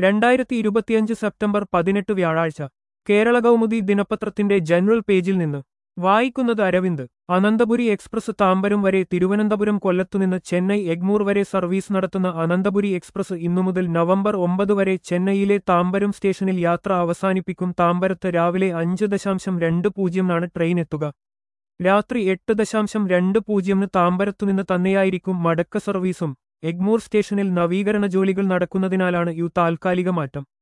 2025 September 18 വ്യാഴാഴ്ച കേരള കൗമുദി ദിനപത്രത്തിന്റെ general പേജിൽ നിന്ന് വായിക്കുന്നത് അരവിന്ദ്. അനന്തപുരി എക്സ്പ്രസ് താമ്പരം വരെ. തിരുവനന്തപുരം കൊല്ലത്തുനിന്ന് ചെന്നൈ എഗ്മൂർ വരെ സർവീസ് നടത്തുന്ന അനന്തപുരി എക്സ്പ്രസ് ഇന്നുമുതൽ നവംബർ 9 വരെ ചെന്നൈയിലെ താമ്പരം സ്റ്റേഷനിൽ യാത്ര അവസാനിപ്പിക്കും. താമ്പരത്ത് രാവിലെ 5:20 ട്രെയിൻ എത്തുക. രാത്രി 8:20 താമ്പരത്തുനിന്ന് തന്നെയായിരിക്കും മടക്ക സർവീസും. എഗ്മൂർ സ്റ്റേഷനിൽ നവീകരണ ജോലികൾ നടക്കുന്നതിനാലാണ് താൽക്കാലിക മാറ്റം.